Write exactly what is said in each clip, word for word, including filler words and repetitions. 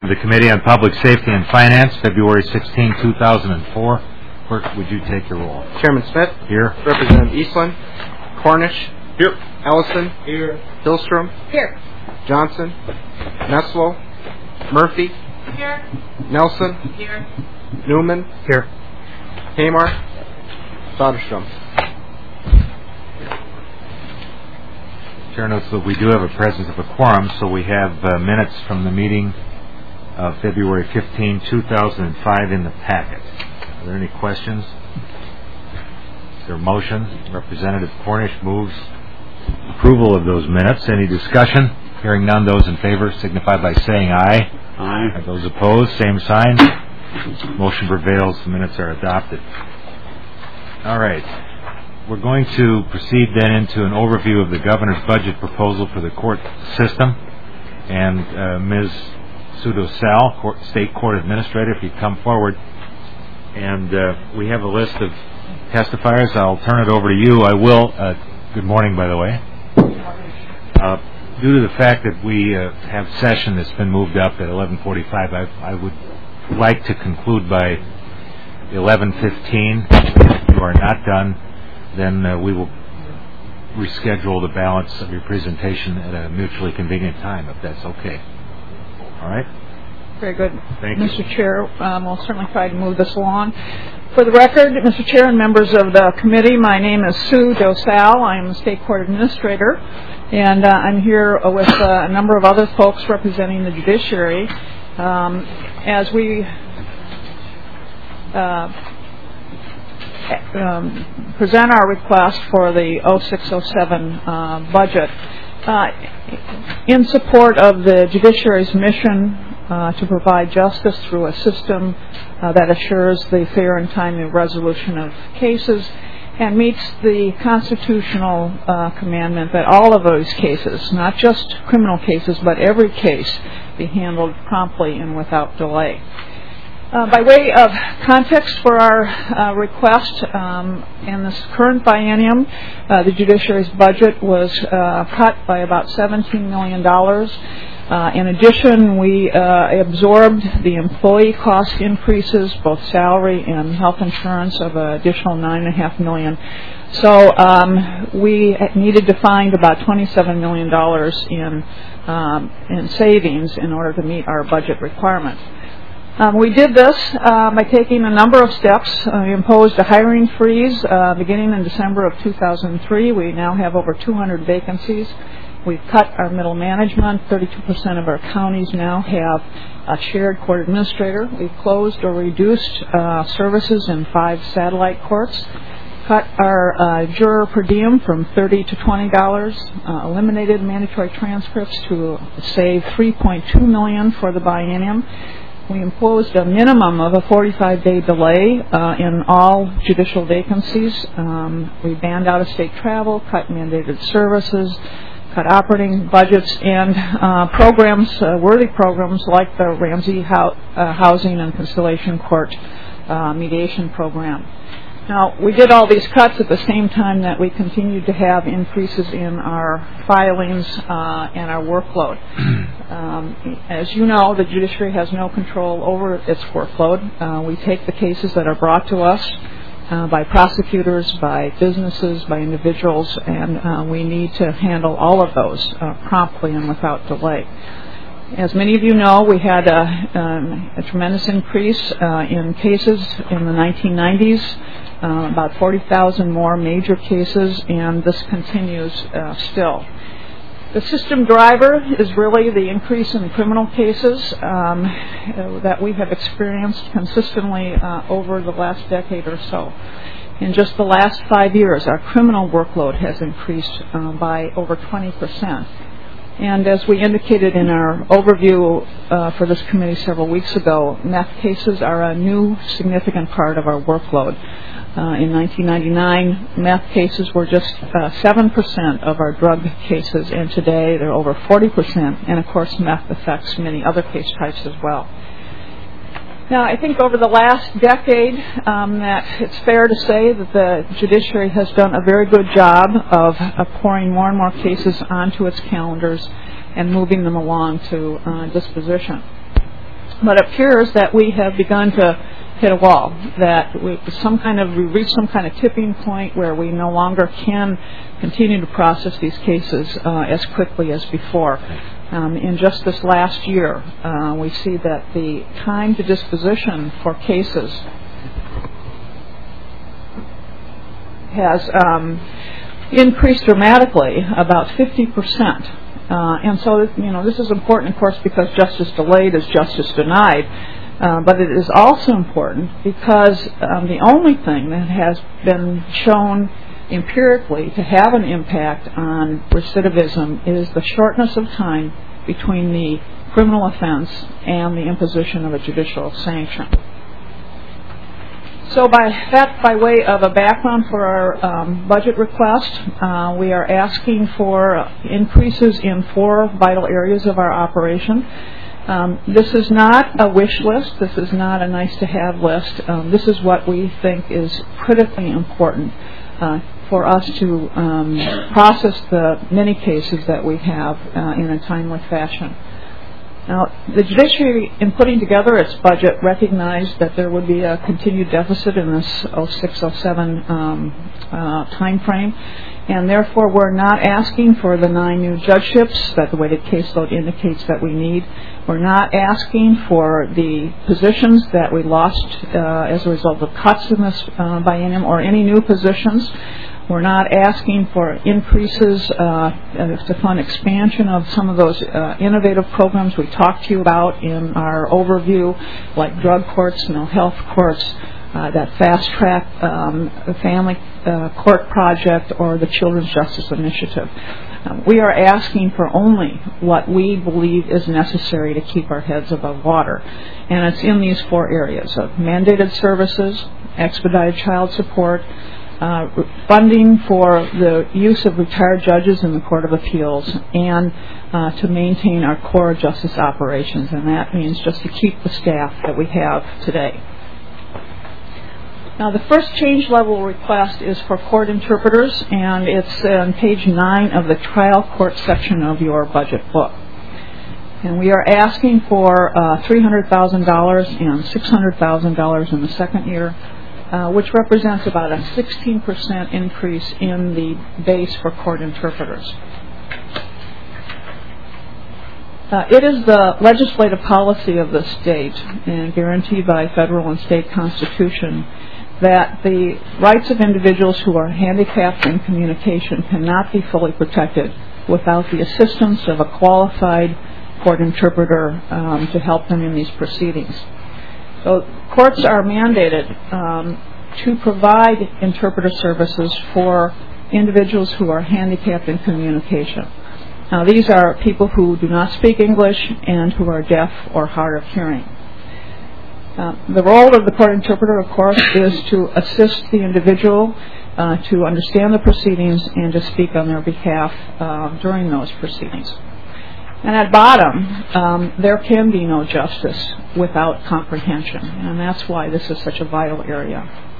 The Committee on Public Safety and Finance, February sixteenth, two thousand four. Clerk, would you take your roll? Chairman Smith. Here. Representative Eastland. Cornish. Here. Ellison. Here. Hillstrom. Here. Johnson. Nesslo. Murphy. Here. Nelson. Here. Newman. Here. Hamar. Soderstrom. Chair notes that we do have a presence of a quorum, so we have uh, minutes from the meeting of February fifteenth, two thousand five in the packet. Are there any questions? Is there a motion? Representative Cornish moves approval of those minutes. Any discussion? Hearing none, those in favor signify by saying aye. Aye. Those opposed, same sign. Motion prevails. The minutes are adopted. All right. We're going to proceed then into an overview of the governor's budget proposal for the court system. And uh, Miz Sudo Sal, court, State Court Administrator, if you'd come forward. And uh, we have a list of testifiers. I'll turn it over to you. I will. Uh, good morning, by the way. Uh, due to the fact that we uh, have session that's been moved up at eleven forty-five, I, I would like to conclude by eleven fifteen. If you are not done, then uh, we will reschedule the balance of your presentation at a mutually convenient time, if that's okay. All right? Very good. Thank you. Mister Chair, um, we'll certainly try to move this along. For the record, Mister Chair and members of the committee, my name is Sue Dosal. I'm the State Court Administrator, and uh, I'm here with uh, a number of other folks representing the judiciary. Um, as we uh, Um, present our request for the oh six oh seven uh, budget uh, in support of the judiciary's mission uh, to provide justice through a system uh, that assures the fair and timely resolution of cases and meets the constitutional uh, commandment that all of those cases, not just criminal cases, but every case, be handled promptly and without delay. Uh, by way of context for our uh, request, um, in this current biennium, uh, the judiciary's budget was uh, cut by about seventeen million dollars. Uh, in addition, we uh, absorbed the employee cost increases, both salary and health insurance, of an additional nine point five million dollars. So um, we needed to find about twenty-seven million dollars in, um, in savings in order to meet our budget requirements. Um, we did this uh, by taking a number of steps. Uh, we imposed a hiring freeze uh, beginning in December of two thousand three. We now have over two hundred vacancies. We've cut our middle management. thirty-two percent of our counties now have a shared court administrator. We've closed or reduced uh, services in five satellite courts. Cut our uh, juror per diem from thirty to twenty dollars. Uh, eliminated mandatory transcripts to save three point two million dollars for the biennium. We imposed a minimum of a forty-five day delay uh, in all judicial vacancies. Um, we banned out-of-state travel, cut mandated services, cut operating budgets, and uh, programs, uh, worthy programs like the Ramsey Ho- uh, Housing and Conciliation Court uh, mediation program. Now, we did all these cuts at the same time that we continued to have increases in our filings uh, and our workload. Um, as you know, the judiciary has no control over its workload. Uh, we take the cases that are brought to us uh, by prosecutors, by businesses, by individuals, and uh, we need to handle all of those uh, promptly and without delay. As many of you know, we had a, um, a tremendous increase uh, in cases in the nineteen nineties, uh, about forty thousand more major cases, and this continues uh, still. The system driver is really the increase in criminal cases um, that we have experienced consistently uh, over the last decade or so. In just the last five years, our criminal workload has increased uh, by over twenty percent. And as we indicated in our overview uh, for this committee several weeks ago, meth cases are a new significant part of our workload. Uh, in nineteen ninety-nine, meth cases were just uh, seven percent of our drug cases, and today they're over forty percent. And of course, meth affects many other case types as well. Now, I think over the last decade, um, that it's fair to say that the judiciary has done a very good job of, of pouring more and more cases onto its calendars and moving them along to uh, disposition. But it appears that we have begun to hit a wall, that we some kind of we reached some kind of tipping point where we no longer can continue to process these cases uh, as quickly as before. Um, in just this last year, uh, we see that the time to disposition for cases has um, increased dramatically, about fifty percent. Uh, and so, you know, this is important, of course, because justice delayed is justice denied. Uh, but it is also important because um, the only thing that has been shown empirically to have an impact on recidivism is the shortness of time between the criminal offense and the imposition of a judicial sanction. So by that, by way of a background for our um, budget request, uh, we are asking for increases in four vital areas of our operation. Um, this is not a wish list. This is not a nice-to-have list. Um, this is what we think is critically important uh, for us to um, process the many cases that we have uh, in a timely fashion. Now, the judiciary, in putting together its budget, recognized that there would be a continued deficit in this oh six oh seven um, uh, time frame, and therefore we're not asking for the nine new judgeships that the weighted caseload indicates that we need. We're not asking for the positions that we lost uh, as a result of cuts in this uh, biennium or any new positions. We're not asking for increases uh, to fund expansion of some of those uh, innovative programs we talked to you about in our overview, like drug courts, mental health courts, uh, that fast track um, family uh, court project, or the Children's Justice Initiative. Um, we are asking for only what we believe is necessary to keep our heads above water. And it's in these four areas of mandated services, expedited child support, Uh, funding for the use of retired judges in the Court of Appeals, and uh, to maintain our core justice operations, and that means just to keep the staff that we have today. Now, the first change level request is for court interpreters, and it's on page nine of the trial court section of your budget book. And we are asking for uh, three hundred thousand dollars and six hundred thousand dollars in the second year, Uh, which represents about a sixteen percent increase in the base for court interpreters. Uh, it is the legislative policy of the state, and guaranteed by federal and state constitution, that the rights of individuals who are handicapped in communication cannot be fully protected without the assistance of a qualified court interpreter um, to help them in these proceedings. So courts are mandated um, to provide interpreter services for individuals who are handicapped in communication. Now, these are people who do not speak English and who are deaf or hard of hearing. Uh, the role of the court interpreter, of course, is to assist the individual uh, to understand the proceedings and to speak on their behalf uh, during those proceedings. And at bottom, um, there can be no justice without comprehension, and that's why this is such a vital area.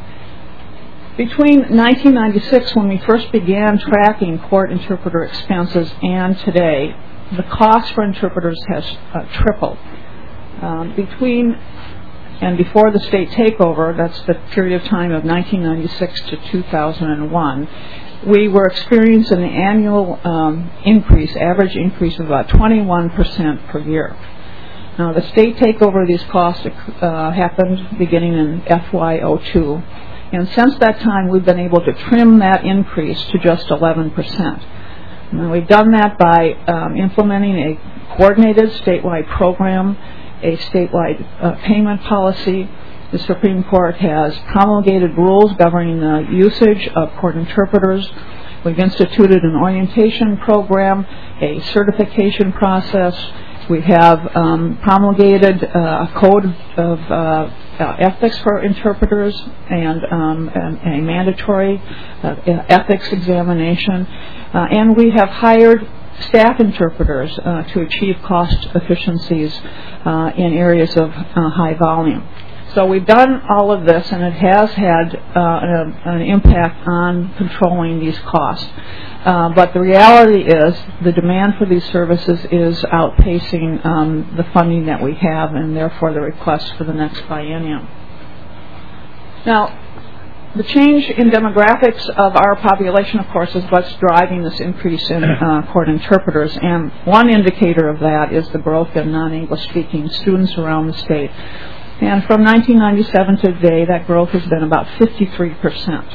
Between nineteen ninety-six, when we first began tracking court interpreter expenses, and today, the cost for interpreters has uh, tripled. Um, between and before the state takeover, that's the period of time of nineteen ninety-six to two thousand one, we were experiencing an annual um, increase, average increase of about twenty-one percent per year. Now, the state takeover of these costs uh, happened beginning in F Y oh two, and since that time we've been able to trim that increase to just eleven percent. Now, we've done that by um, implementing a coordinated statewide program, a statewide uh, payment policy. The Supreme Court has promulgated rules governing the usage of court interpreters. We've instituted an orientation program, a certification process. We have um, promulgated uh, a code of uh, uh, ethics for interpreters and um, a, a mandatory uh, ethics examination. Uh, and we have hired staff interpreters uh, to achieve cost efficiencies uh, in areas of uh, high volume. So we've done all of this, and it has had uh, an, an impact on controlling these costs. Uh, but the reality is the demand for these services is outpacing um, the funding that we have, and therefore the request for the next biennium. Now, the change in demographics of our population, of course, is what's driving this increase in uh, court interpreters. And one indicator of that is the growth in non-English speaking students around the state. And from nineteen ninety-seven to today, that growth has been about fifty-three percent.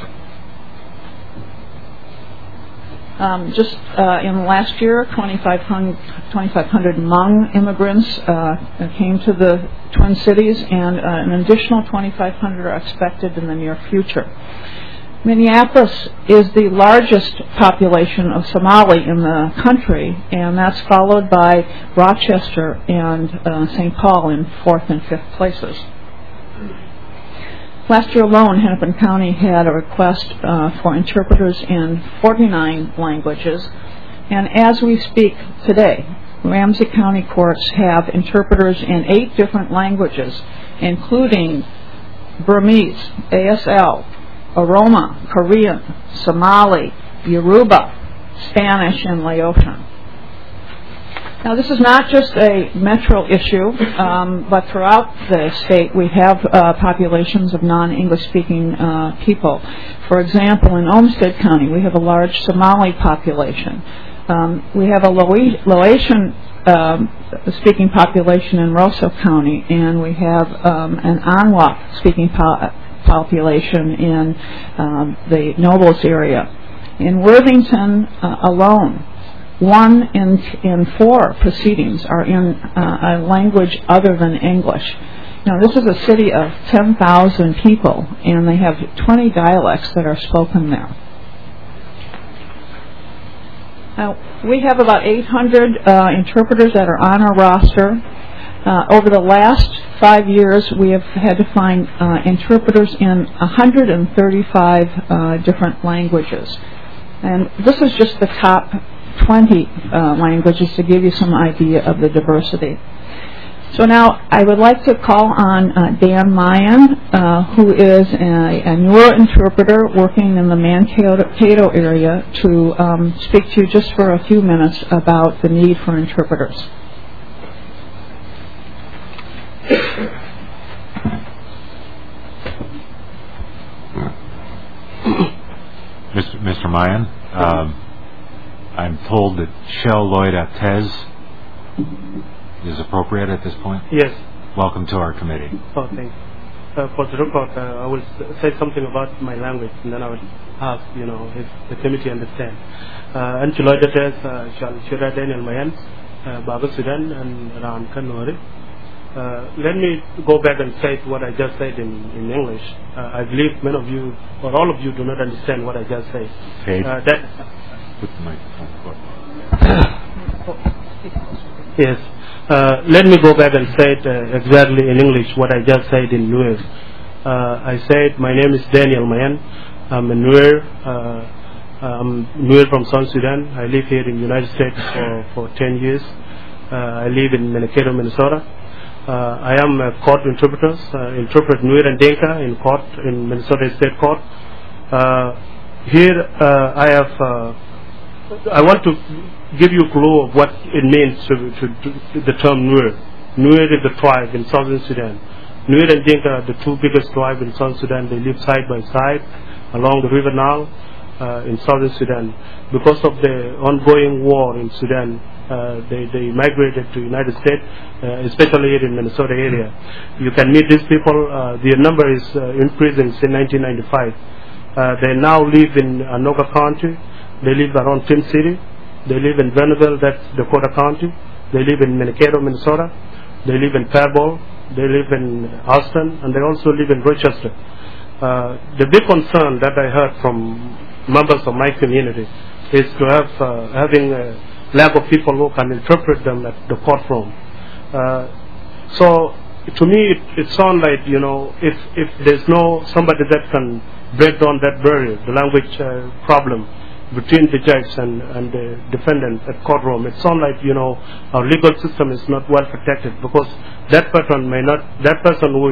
Um, just uh, in the last year, twenty-five hundred Hmong immigrants uh, came to the Twin Cities, and uh, an additional twenty-five hundred are expected in the near future. Minneapolis is the largest population of Somali in the country, and that's followed by Rochester and uh, Saint Paul in fourth and fifth places. Last year alone, Hennepin County had a request uh, for interpreters in forty-nine languages, and as we speak today, Ramsey County courts have interpreters in eight different languages, including Burmese, A S L, Aroma, Korean, Somali, Yoruba, Spanish, and Laotian. Now, this is not just a metro issue, um, but throughout the state we have uh, populations of non-English speaking uh, people. For example, in Olmsted County we have a large Somali population. Um, we have a Laotian um, speaking population in Roseau County, and we have um, an Anwa speaking po- population in um, the Nobles area. In Worthington uh, alone, one in in four proceedings are in uh, a language other than English. Now, this is a city of ten thousand people, and they have twenty dialects that are spoken there. Now, we have about eight hundred uh, interpreters that are on our roster. Uh, over the last five years, we have had to find uh, interpreters in one hundred thirty-five uh, different languages. And this is just the top twenty uh, languages to give you some idea of the diversity. So now I would like to call on uh, Dan Mayan, uh, who is a, a newer interpreter working in the Mankato area, to um, speak to you just for a few minutes about the need for interpreters. Mister Mayan, um, I'm told that Shell Lloyd Aptez is appropriate at this point. Yes. Welcome to our committee. Oh, thanks. Uh, for the record, uh, I will say something about my language, and then I will ask, you know, if the committee understands. Anchi Lloyd Aptez, Shell Shura Daniel Mayan, Baba Sudan, and Ram Kanori. Uh, let me go back and say what I just said in, in English. Uh, I believe many of you, or all of you, do not understand what I just said. Paige, uh, that put the microphone close. Yes. Uh, let me go back and say it uh, exactly in English what I just said in Nuer. Uh, I said, my name is Daniel Mayan. I'm a Nuer. Uh, I'm Nuer from South Sudan. I live here in the United States for, for ten years. Uh, I live in Mankato, Minnesota. Uh, I am a court interpreter, uh, interpret Nuer and Dinka in court, in Minnesota State Court. Uh, here uh, I have, uh, I want to give you a clue of what it means to, to, to the term Nuer. Nuer is the tribe in Southern Sudan. Nuer and Dinka are the two biggest tribes in Southern Sudan. They live side by side along the River Nile uh, in Southern Sudan. Because of the ongoing war in Sudan, Uh, they, they migrated to United States, uh, especially here in Minnesota area. You can meet these people. Uh, their number is uh, increasing since nineteen ninety-five. Uh, they now live in Anoka County. They live around Tim City. They live in Vernonville, that's Dakota County. They live in Mankato, Minnesota. They live in Faribault. They live in Austin, and they also live in Rochester. Uh, the big concern that I heard from members of my community is to have uh, having a lack of people who can interpret them at the courtroom. Uh, so to me it, it sounds like, you know, if, if there's no somebody that can break down that barrier, the language uh, problem between the judge and, and the defendant at courtroom, it sounds like, you know, our legal system is not well protected, because that person may not, that person who is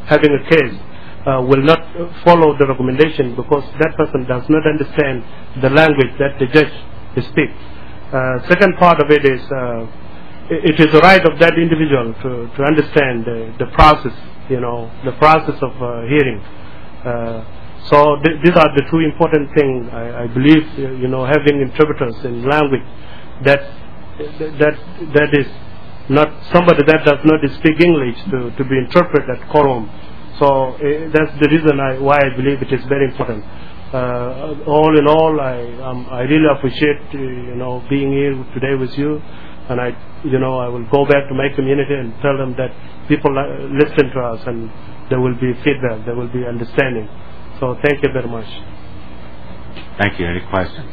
having a case uh, will not follow the recommendation because that person does not understand the language that the judge speaks. Uh, second part of it is uh, it is the right of that individual to, to understand the, the process, you know, the process of uh, hearing. Uh, so th- these are the two important things. I, I believe, you know, having interpreters in language that that that is not somebody that does not speak English to, to be interpreted at quorum. So uh, that's the reason I, why I believe it is very important. Uh, all in all, I um, I really appreciate uh, you know being here today with you, and I you know I will go back to my community and tell them that people uh, listen to us and there will be feedback, there will be understanding. So thank you very much. Thank you. Any questions?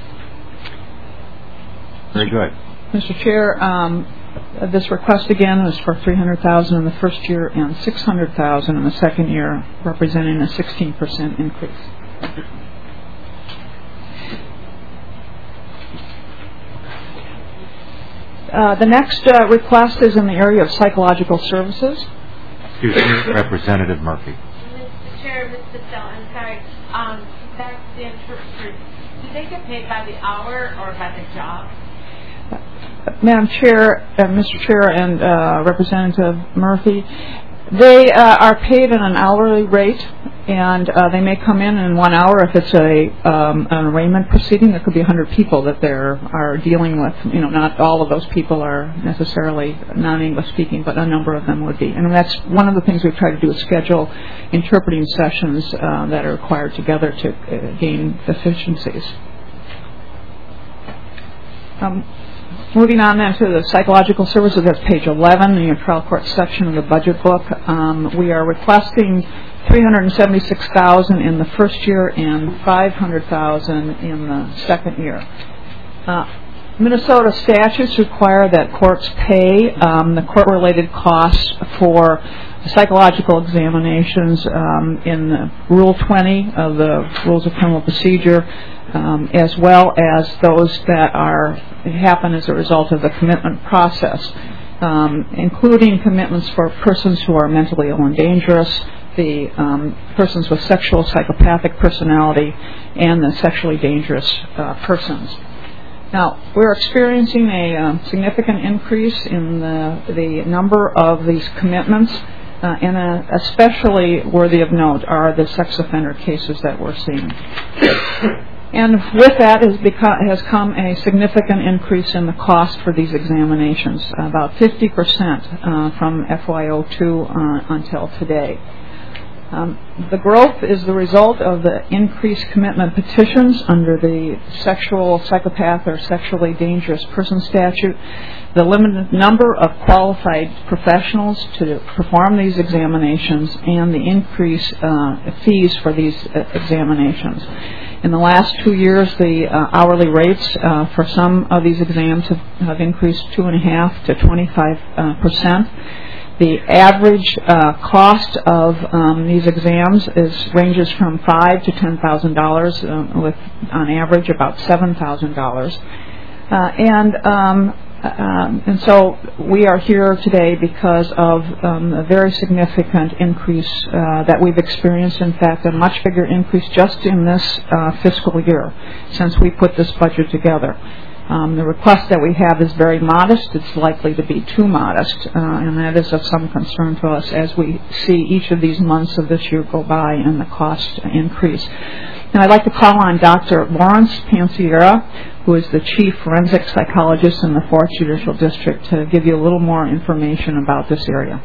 Very good. Mister Chair, um, this request again is for three hundred thousand dollars in the first year and six hundred thousand dollars in the second year, representing a sixteen percent increase. Uh, the next uh, request is in the area of psychological services. Excuse me, Representative Murphy. Mister Chair, Mister Patel, I'm sorry. Um, back to the interpreters. Do they get paid by the hour or by the job? Madam Chair, uh, Mister Chair, and uh, Representative Murphy, they uh, are paid at an hourly rate, and uh, they may come in in one hour if it's a um, an arraignment proceeding. There could be one hundred people that they are dealing with. You know, not all of those people are necessarily non-English speaking, but a number of them would be. And that's one of the things we try to do is schedule interpreting sessions uh, that are required together to uh, gain efficiencies. Um, Moving on then to the psychological services, that's page eleven in your trial court section of the budget book. Um, we are requesting three hundred seventy-six thousand dollars in the first year and five hundred thousand dollars in the second year. Uh, Minnesota statutes require that courts pay um, the court-related costs for psychological examinations um, in the Rule twenty of the Rules of Criminal Procedure, um, as well as those that are happen as a result of the commitment process, um, including commitments for persons who are mentally ill and dangerous, the um, persons with sexual psychopathic personality, and the sexually dangerous uh, persons. Now, we're experiencing a uh, significant increase in the, the number of these commitments, uh, and uh, especially worthy of note are the sex offender cases that we're seeing. And with that has, become, has come a significant increase in the cost for these examinations, about fifty percent uh, from F Y O two uh, until today. Um, the growth is the result of the increased commitment petitions under the sexual psychopath or sexually dangerous person statute, the limited number of qualified professionals to perform these examinations, and the increased uh, fees for these uh, examinations. In the last two years, the uh, hourly rates uh, for some of these exams have, have increased two and a half to twenty-five uh, percent. The average uh, cost of um, these exams is ranges from five to ten thousand dollars, uh, with on average about seven thousand dollars, uh, and um, um, and so we are here today because of um, a very significant increase uh, that we've experienced. In fact, a much bigger increase just in this uh, fiscal year since we put this budget together. Um, the request that we have is very modest. It's likely to be too modest, uh, and that is of some concern to us as we see each of these months of this year go by and the cost increase. And I'd like to call on Doctor Lawrence Pansiera, who is the Chief Forensic Psychologist in the fourth Judicial District, to give you a little more information about this area.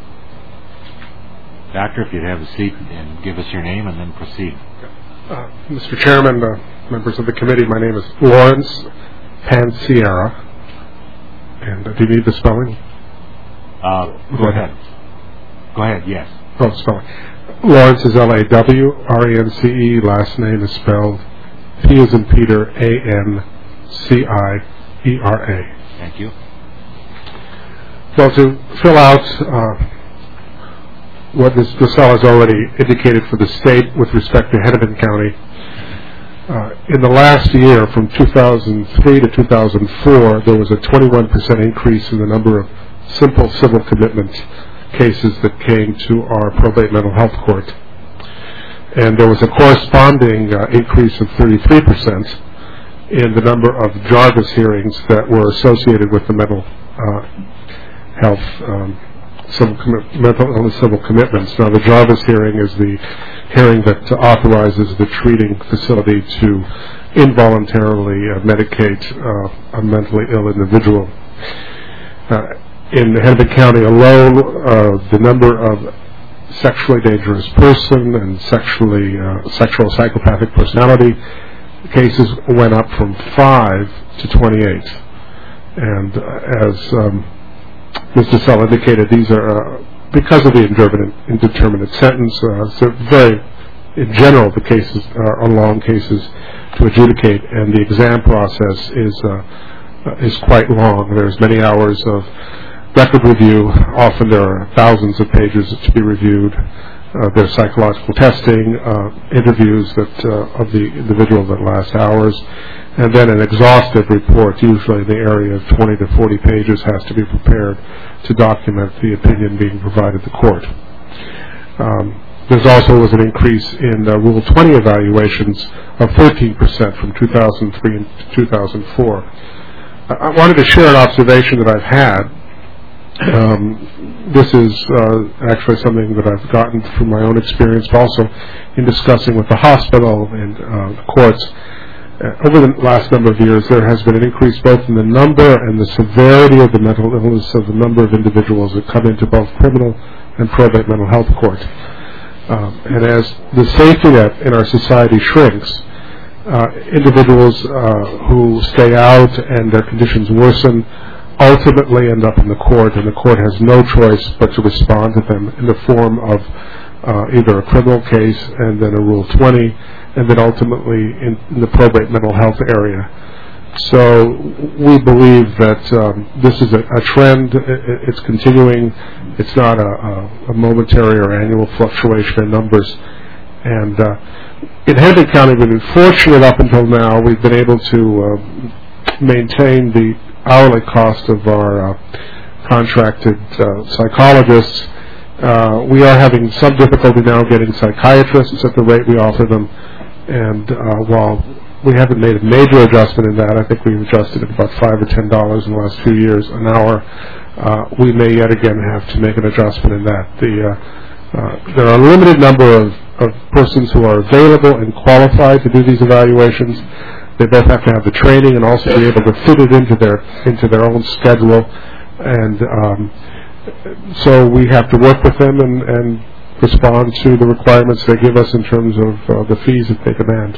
Doctor, if you'd have a seat and give us your name and then proceed. Uh, Mister Chairman, uh, members of the committee, my name is Lawrence Pansiera. And uh, do you need the spelling? Uh, go ahead. Go ahead, yes. Oh, spelling. Lawrence is L A W R E N C E. Last name is spelled P as in Peter, A N C I E R A. Thank you. Well, to fill out uh, what Miz Giselle has already indicated for the state with respect to Hennepin County, Uh, in the last year, from two thousand three to two thousand four, there was a twenty-one percent increase in the number of simple civil commitments cases that came to our probate mental health court. And there was a corresponding uh, increase of thirty-three percent in the number of Jarvis hearings that were associated with the mental uh, health, um, civil commi- mental illness civil commitments. Now, the Jarvis hearing is the hearing that uh, authorizes the treating facility to involuntarily uh, medicate uh, a mentally ill individual. Uh, in Hennepin County alone, uh, the number of sexually dangerous person and sexually uh, sexual psychopathic personality cases went up from five to twenty-eight. And uh, as um, Mister Sell indicated, these are uh, because of the indeterminate, indeterminate sentence. Uh, so very, in general, the cases are long cases to adjudicate, and the exam process is uh, is quite long. There's many hours of record review. Often there are thousands of pages to be reviewed. Uh, there's psychological testing, uh, interviews that uh, of the individual that last hours, and then an exhaustive report, usually in the area of twenty to forty pages, has to be prepared to document the opinion being provided to court. Um, There's also was an increase in uh, Rule twenty evaluations of thirteen percent from two thousand three to two thousand four. I, I wanted to share an observation that I've had. Um, this is uh, actually something that I've gotten from my own experience, but also in discussing with the hospital and uh, the courts. Uh, over the last number of years, there has been an increase both in the number and the severity of the mental illness of the number of individuals that come into both criminal and probate mental health court. Um, and as the safety net in our society shrinks, uh, individuals uh, who stay out and their conditions worsen ultimately end up in the court, and the court has no choice but to respond to them in the form of uh, either a criminal case and then a Rule twenty, and then ultimately in, in the probate mental health area. So we believe that um, this is a, a trend. It, it's continuing. It's not a, a, a momentary or annual fluctuation in numbers. And uh, in Hennepin County, we've been fortunate up until now. We've been able to uh, maintain the hourly cost of our uh, contracted uh, psychologists. Uh, we are having some difficulty now getting psychiatrists at the rate we offer them. And uh, while we haven't made a major adjustment in that, I think we've adjusted it about five or ten dollars in the last few years an hour. Uh, we may yet again have to make an adjustment in that. The, uh, uh, there are a limited number of, of persons who are available and qualified to do these evaluations. They both have to have the training and also be able to fit it into their into their own schedule. And um, so we have to work with them and, and respond to the requirements they give us in terms of uh, the fees that they demand.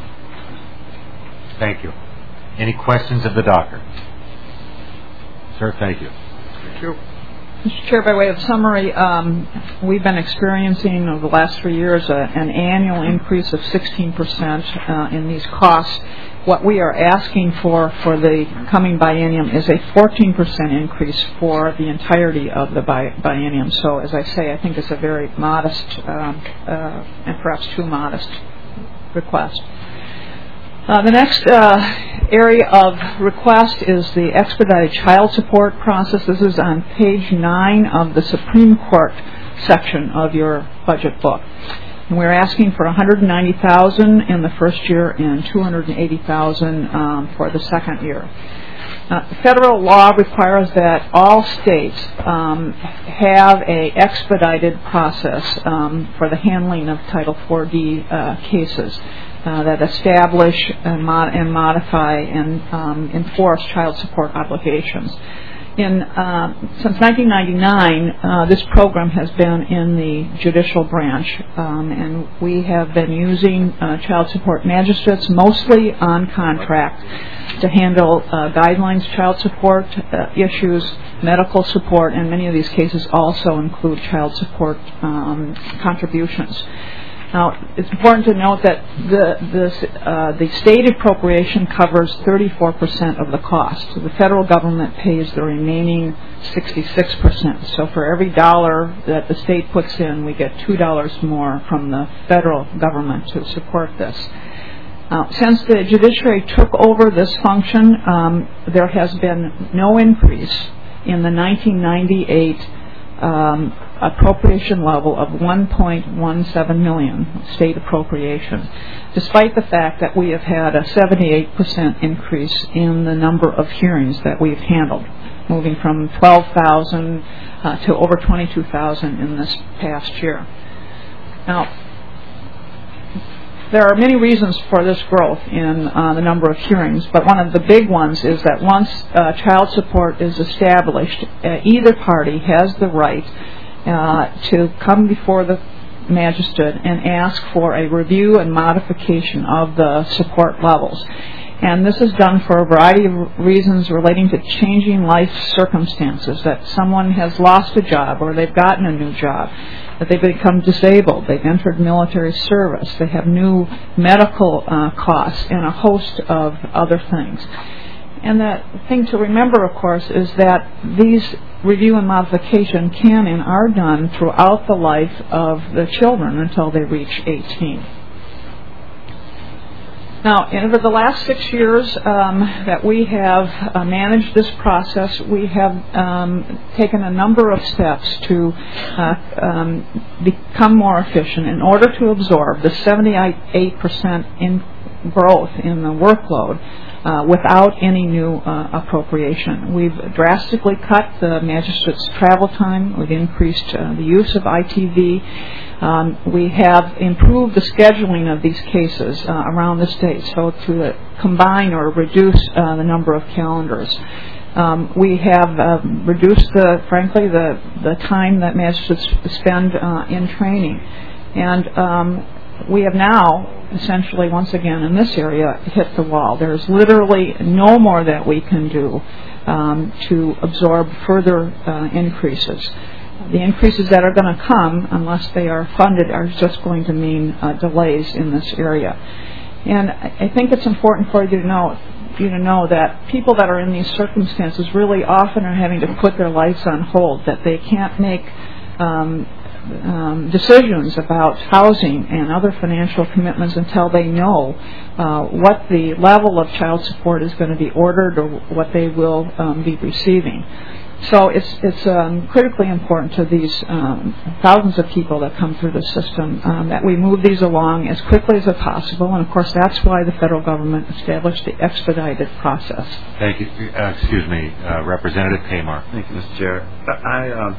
Thank you. Any questions of the doctor? Sir, thank you. Thank you. Mister Chair, by way of summary, um, we've been experiencing over the last three years a, an annual increase of sixteen percent uh, in these costs. What we are asking for for the coming biennium is a fourteen percent increase for the entirety of the bi- biennium. So, as I say, I think it's a very modest um, uh, and perhaps too modest request. Uh, the next uh, area of request is the expedited child support process. This is on page nine of the Supreme Court section of your budget book. And we're asking for one hundred ninety thousand dollars in the first year and two hundred eighty thousand dollars um, for the second year. Uh, federal law requires that all states um, have a expedited process um, for the handling of Title four D uh, cases. Uh, that establish and, mod- and modify and um, enforce child support obligations. In, uh, since nineteen ninety-nine, uh, this program has been in the judicial branch, um, and we have been using uh, child support magistrates, mostly on contract, to handle uh, guidelines, child support uh, issues, medical support, and many of these cases also include child support um, contributions. Now, it's important to note that the the, uh, the state appropriation covers thirty-four percent of the cost. The federal government pays the remaining sixty-six percent. So for every dollar that the state puts in, we get two dollars more from the federal government to support this. Uh, since the judiciary took over this function, um, there has been no increase in the nineteen ninety-eight um, appropriation level of one point one seven million dollars, state appropriation, despite the fact that we have had a seventy-eight percent increase in the number of hearings that we've handled, moving from twelve thousand uh, to over twenty-two thousand in this past year. Now, there are many reasons for this growth in uh, the number of hearings, but one of the big ones is that once uh, child support is established, uh, either party has the right uh, to come before the magistrate and ask for a review and modification of the support levels. And this is done for a variety of reasons relating to changing life circumstances, that someone has lost a job or they've gotten a new job, that they've become disabled, they've entered military service, they have new medical uh, costs, and a host of other things. And the thing to remember, of course, is that these review and modification can and are done throughout the life of the children until they reach eighteen. Now, over the last six years um, that we have uh, managed this process, we have um, taken a number of steps to uh, um, become more efficient in order to absorb the seventy-eight percent in growth in the workload uh, without any new uh, appropriation. We've drastically cut the magistrate's travel time. We've increased uh, the use of I T V. Um, we have improved the scheduling of these cases uh, around the state, so to uh, combine or reduce uh, the number of calendars. Um, we have uh, reduced, the, frankly, the, the time that magistrates spend uh, in training. And um, we have now, essentially, once again, in this area, hit the wall. There's literally no more that we can do um, to absorb further uh, increases. The increases that are going to come, unless they are funded, are just going to mean uh, delays in this area. And I think it's important for you to know, you to know that people that are in these circumstances really often are having to put their lives on hold, that they can't make um, um, decisions about housing and other financial commitments until they know uh, what the level of child support is going to be ordered or what they will um, be receiving. So it's it's um, critically important to these um, thousands of people that come through the system um, that we move these along as quickly as possible, and of course that's why the federal government established the expedited process. Thank you. Uh, excuse me, uh, Representative Tamar. Thank you, Mister Chair. I um,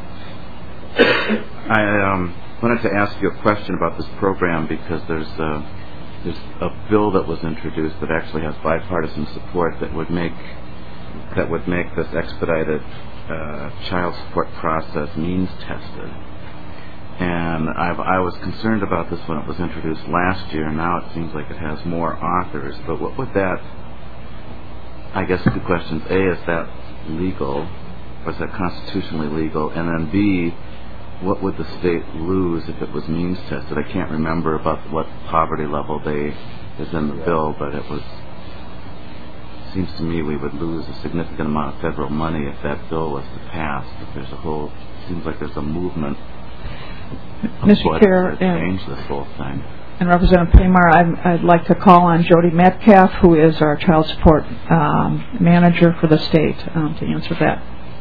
I um, wanted to ask you a question about this program because there's a, there's a bill that was introduced that actually has bipartisan support that would make that would make this expedited Uh, child support process means tested. And I've, I was concerned about this when it was introduced last year. Now it seems like it has more authors. But what would that, I guess two questions. A, is that legal? Or is that constitutionally legal? And then B, what would the state lose if it was means tested? I can't remember about what poverty level they is in the bill, but it was seems to me we would lose a significant amount of federal money if that bill was to pass. But there's a whole, seems like there's a movement Mister Chair, to change this whole thing. And Representative Tamar, I'd, I'd like to call on Jody Metcalf, who is our child support um, manager for the state, um, to answer that.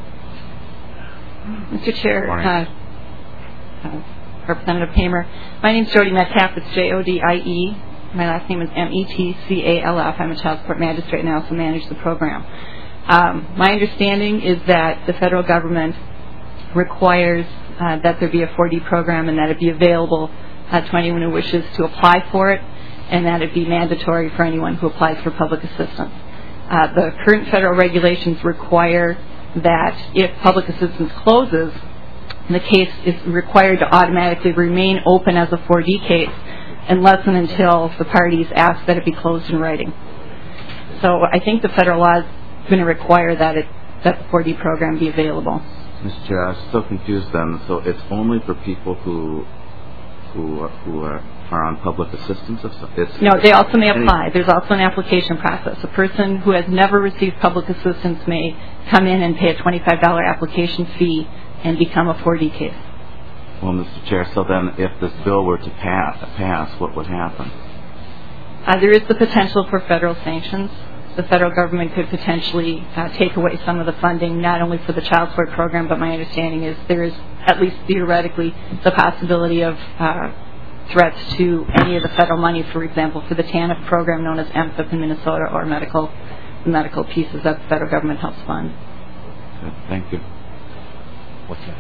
Mister Chair, uh, uh, Representative Tamar, my name is Jody Metcalf. It's J O D I E. My last name is M E T C A L F. I'm a child support magistrate and I also manage the program. Um, my understanding is that the federal government requires uh, that there be a four D program and that it be available uh, to anyone who wishes to apply for it, and that it be mandatory for anyone who applies for public assistance. Uh, the current federal regulations require that if public assistance closes, the case is required to automatically remain open as a four D case unless and until the parties ask that it be closed in writing. So I think the federal law is going to require that it that the four D program be available. Mister Chair, I was so confused then. So it's only for people who who are, who are, are on public assistance? It's, no, they also may apply. There's also an application process. A person who has never received public assistance may come in and pay a twenty-five dollars application fee and become a four D case. Well, Mister Chair, so then if this bill were to pass, pass what would happen? Uh, there is the potential for federal sanctions. the federal government could potentially uh, take away some of the funding, not only for the child support program, but my understanding is there is at least theoretically the possibility of uh, threats to any of the federal money, for example, for the TANF program known as M F I P in Minnesota, or medical medical pieces that the federal government helps fund. Good. Thank you. What's that?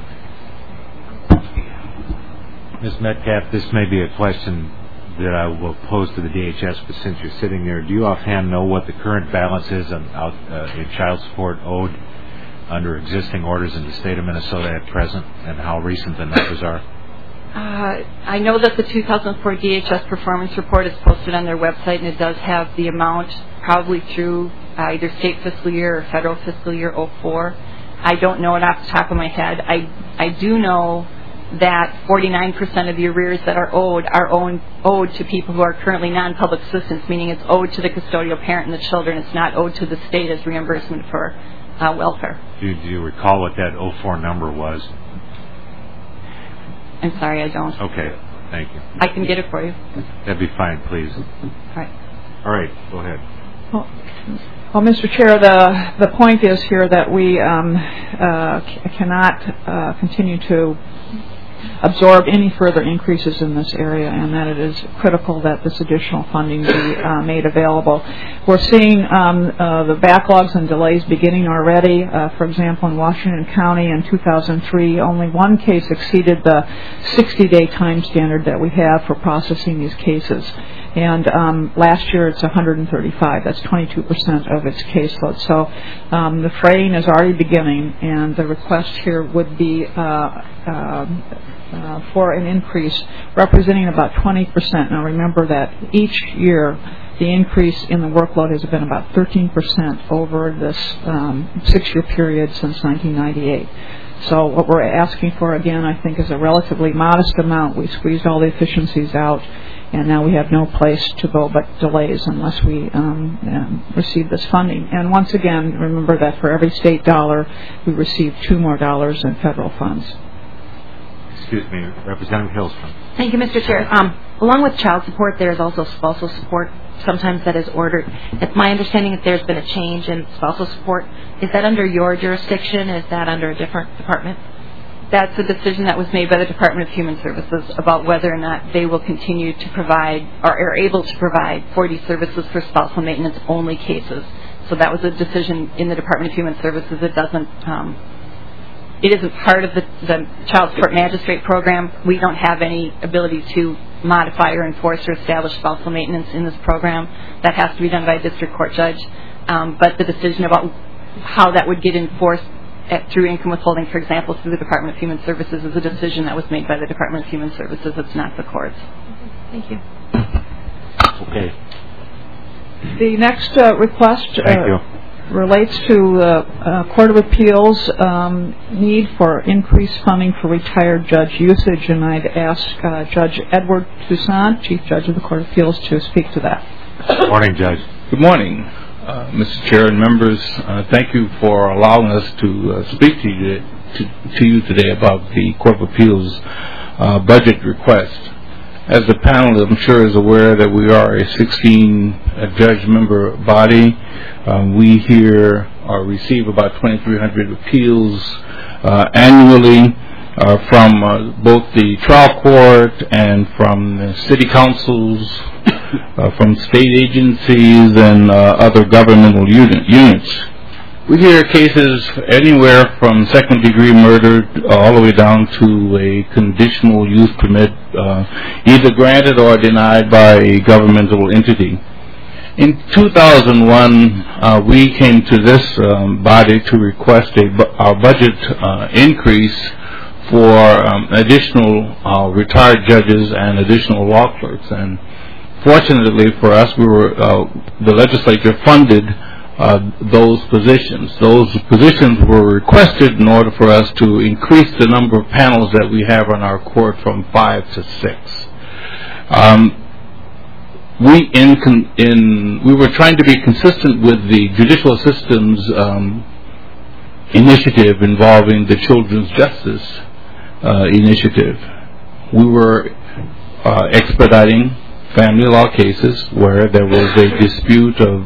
Miz Metcalf, this may be a question that I will pose to the D H S, but since you're sitting there, do you offhand know what the current balance is on, out, uh, in child support owed under existing orders in the state of Minnesota at present, and how recent the numbers are? Uh, I know that the two thousand four D H S performance report is posted on their website, and it does have the amount probably through uh, either state fiscal year or federal fiscal year oh four. I don't know it off the top of my head. I, I do know that forty-nine percent of the arrears that are owed are owned, owed to people who are currently non-public assistance, meaning it's owed to the custodial parent and the children. It's not owed to the state as reimbursement for uh, welfare. Do, do you recall what that oh four number was? I'm sorry, I don't. Okay, thank you. I can get it for you. That'd be fine, please. All right. All right, go ahead. Well, well, Mister Chair, the the point is here that we um, uh, c- cannot uh, continue to absorb any further increases in this area, and that it is critical that this additional funding be uh, made available. We're seeing um, uh, the backlogs and delays beginning already. Uh, for example, in Washington County in two thousand three, only one case exceeded the sixty-day time standard that we have for processing these cases. And um, last year it's one hundred thirty-five. That's twenty-two percent of its caseload. So um, the fraying is already beginning, and the request here would be uh, uh, uh, for an increase representing about twenty percent. Now remember that each year the increase in the workload has been about thirteen percent over this um, six-year period since nineteen ninety-eight. So what we're asking for, again, I think is a relatively modest amount. We squeezed all the efficiencies out, and now we have no place to go but delays unless we um, um, receive this funding. And once again, remember that for every state dollar, we receive two more dollars in federal funds. Excuse me, Representative Hillstrom. Thank you, Mister Chair. Um, along with child support, there is also spousal support. Sometimes that is ordered. It's my understanding that there's been a change in spousal support. Is that under your jurisdiction? Is that under a different department? That's a decision that was made by the Department of Human Services about whether or not they will continue to provide or are able to provide four D services for spousal maintenance only cases. So that was a decision in the Department of Human Services. It doesn't, um, it isn't part of the, the Child Support Magistrate Program. We don't have any ability to modify or enforce or establish spousal maintenance in this program. That has to be done by a district court judge. Um, but the decision about how that would get enforced At, through income withholding, for example, through the Department of Human Services, is a decision that was made by the Department of Human Services. It's not the courts. Thank you. Okay. The next uh, request Thank uh, you. relates to the uh, Court of Appeals um, need for increased funding for retired judge usage, and I'd ask uh, Judge Edward Toussaint, Chief Judge of the Court of Appeals, to speak to that. Good morning, Judge. Good morning, uh, Mister Chair and members. Uh, thank you for allowing us to uh, speak to you, to, to you today about the Court of Appeals uh, budget request. As the panel, I'm sure, is aware that we are a sixteen-judge member body. Um, we here uh, receive about twenty-three hundred appeals uh, annually uh, from uh, both the trial court and from the city councils, uh, from state agencies and uh, other governmental unit, units. We hear cases anywhere from second-degree murder uh, all the way down to a conditional use permit, uh, either granted or denied by a governmental entity. In two thousand one, uh, we came to this um, body to request a bu- our budget uh, increase for um, additional uh, retired judges and additional law clerks. And fortunately for us, we were uh, the legislature funded Uh, those positions. Those positions were requested in order for us to increase the number of panels that we have on our court from five to six. Um, we in, con- in we were trying to be consistent with the judicial systems um, initiative involving the Children's Justice uh, Initiative. We were uh, expediting family law cases where there was a dispute of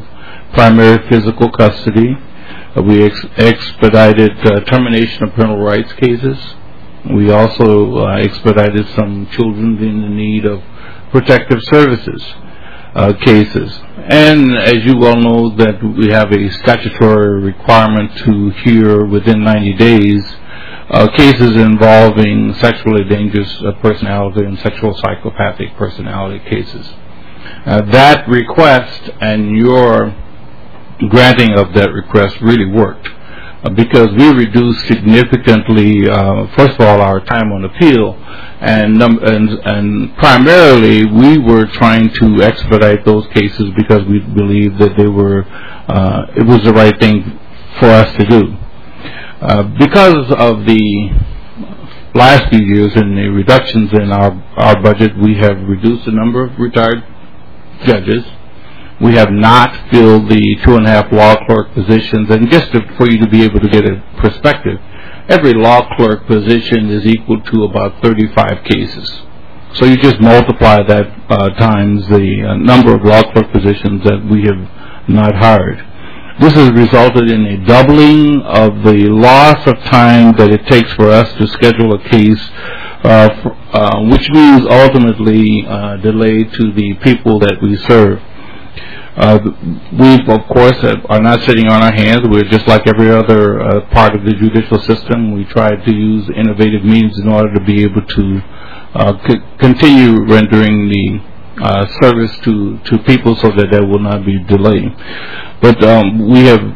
primary physical custody. Uh, we ex- expedited uh, termination of parental rights cases. We also uh, expedited some children in the need of protective services uh, cases. And as you well know, that we have a statutory requirement to hear within ninety days uh, cases involving sexually dangerous uh, personality and sexual psychopathic personality cases. Uh, that request and your granting of that request really worked uh, because we reduced significantly, uh, first of all, our time on appeal, and, num- and and primarily we were trying to expedite those cases because we believed that they were uh, it was the right thing for us to do. Uh, because of the last few years and the reductions in our our budget, we have reduced the number of retired judges. We have not filled the two and a half law clerk positions. And just to, for you to be able to get a perspective, every law clerk position is equal to about thirty-five cases. So you just multiply that uh, times the uh, number of law clerk positions that we have not hired. This has resulted in a doubling of the loss of time that it takes for us to schedule a case, uh, for, uh, which means ultimately uh, delay to the people that we serve. Uh, we, of course, are not sitting on our hands. We're just like every other uh, part of the judicial system. We try to use innovative means in order to be able to uh, c- continue rendering the uh, service to, to people so that there will not be delay. But um, we have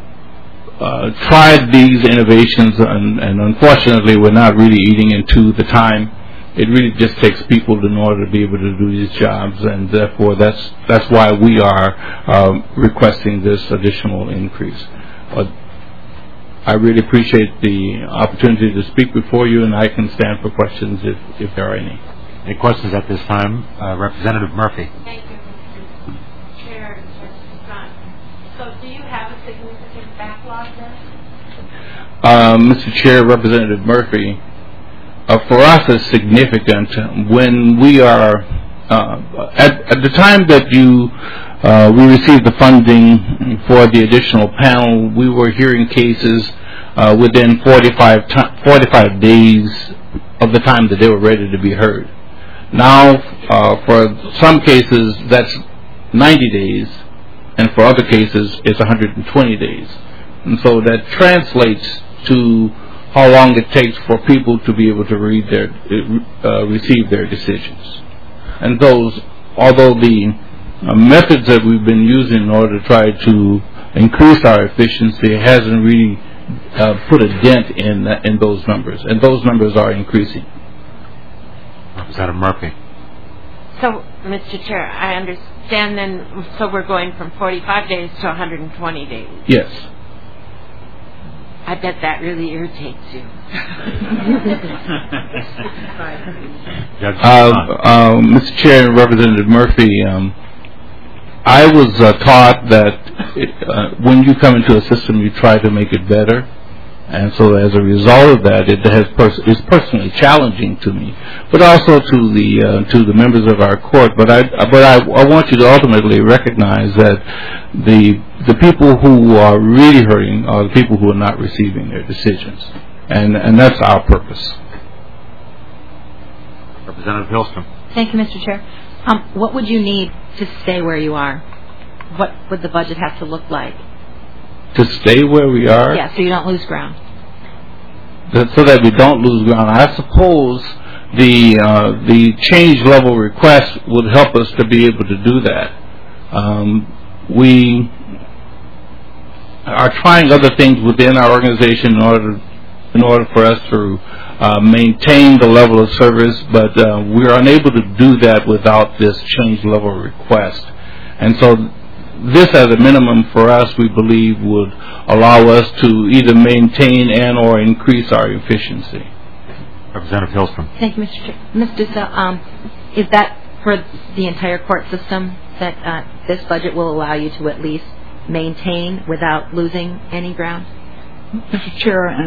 uh, tried these innovations, and, and unfortunately, we're not really eating into the time. It really just takes people in order to be able to do these jobs, and therefore that's that's why we are um, requesting this additional increase. But I really appreciate the opportunity to speak before you, and I can stand for questions if, if there are any. Any questions at this time? Uh, Representative Murphy. Thank you, Mister Chair and Mister Scott. So do you have a significant backlog then? Uh, Mister Chair, Representative Murphy, Uh, for us is significant when we are uh, at, at the time that you uh, we received the funding for the additional panel. We were hearing cases uh, within forty-five, t- forty-five days of the time that they were ready to be heard. Now, uh, for some cases, that's ninety days, and for other cases, it's one hundred twenty days, and so that translates to how long it takes for people to be able to read their, uh, receive their decisions. And those, although the uh, methods that we've been using in order to try to increase our efficiency hasn't really uh, put a dent in that, in those numbers, and those numbers are increasing. Representative Murphy. So, Mister Chair, I understand then, so we're going from forty-five days to one hundred twenty days. Yes. I bet that really irritates you. uh, uh, Mister Chair and Representative Murphy, um, I was uh, taught that it, uh, when you come into a system, you try to make it better. And so as a result of that, it has pers- is personally challenging to me, but also to the uh, to the members of our court. But I but I, I want you to ultimately recognize that the the people who are really hurting are the people who are not receiving their decisions, and and that's our purpose. Representative Hillstrom. Thank you, Mister Chair. Um, what would you need to stay where you are? What would the budget have to look like? To stay where we are? Yeah, so you don't lose ground. That, so that we don't lose ground. I suppose the uh, the change level request would help us to be able to do that. Um, we are trying other things within our organization in order in order for us to uh, maintain the level of service, but uh, we are unable to do that without this change level request. And so this, as a minimum for us, we believe would allow us to either maintain and or increase our efficiency. Representative Hillstrom. Thank you, Mister Chair. Mister So, um, is that for the entire court system that uh, this budget will allow you to at least maintain without losing any ground? Mister Chair and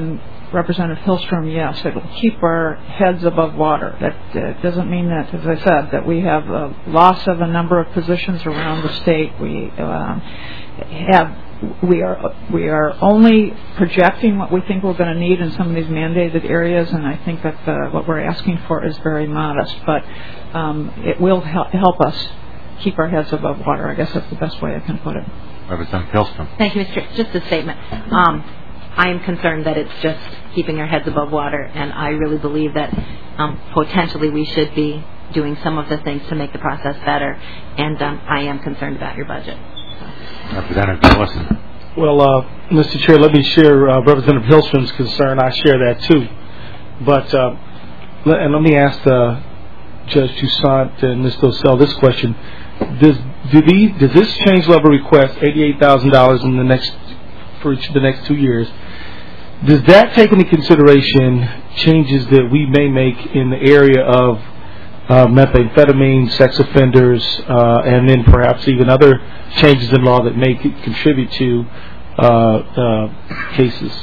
Representative Hillstrom, yes, it will keep our heads above water. That uh, doesn't mean that, as I said, that we have a loss of a number of positions around the state. We uh, have we are we are only projecting what we think we're going to need in some of these mandated areas, and I think that the, what we're asking for is very modest. But um, it will help, help us keep our heads above water. I guess that's the best way I can put it. Representative Hillstrom. Thank you, Mister Chair. Just a statement. Um, I am concerned that it's just keeping our heads above water, and I really believe that um, potentially we should be doing some of the things to make the process better, and um, I am concerned about your budget. Representative Ellison. Well, uh, Mister Chair, let me share uh, Representative Hillstrom's concern. I share that too. But, uh, let, and let me ask uh, Judge Toussaint and Miz Docell this question. Does, do these, does this change level request eighty-eight thousand dollars in the next, for each, the next two years, does that take into consideration changes that we may make in the area of uh, methamphetamine, sex offenders, uh, and then perhaps even other changes in law that may contribute to uh, uh, cases?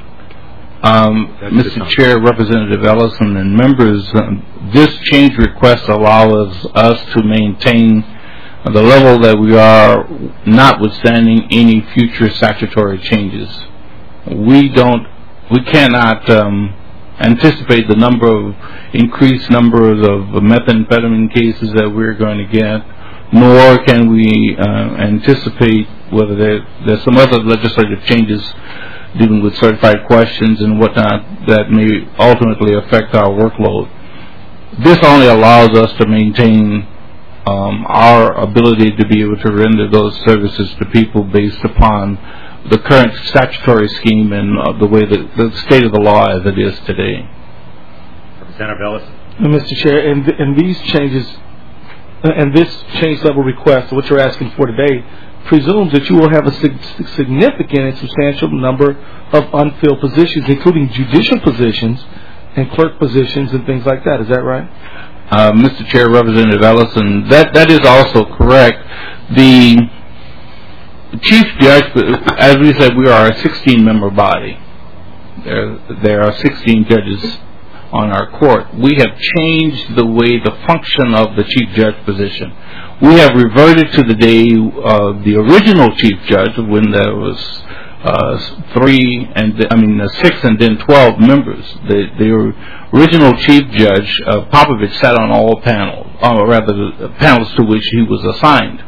Um, Mister Chair, Representative Ellison, and members, um, this change request allows us to maintain the level that we are, notwithstanding any future statutory changes. We don't, we cannot um, anticipate the number of increased numbers of methamphetamine cases that we're going to get, nor can we uh, anticipate whether there, there's some other legislative changes dealing with certified questions and whatnot that may ultimately affect our workload. This only allows us to maintain um, our ability to be able to render those services to people based upon the current statutory scheme and uh, the way that the state of the law as it is today. Representative Ellison. Mister Chair, and, and these changes, uh, and this change level request, what you're asking for today, presumes that you will have a sig- significant and substantial number of unfilled positions, including judicial positions and clerk positions and things like that. Is that right? Uh, Mister Chair, Representative Ellison, that, that is also correct. The Chief Judge, as we said, we are a sixteen-member body. There, there are sixteen judges on our court. We have changed the way the function of the Chief Judge position. We have reverted to the day of the original Chief Judge when there was uh, three and I mean uh, six and then twelve members. The, the original Chief Judge, uh, Popovich, sat on all panels, or rather the panels to which he was assigned.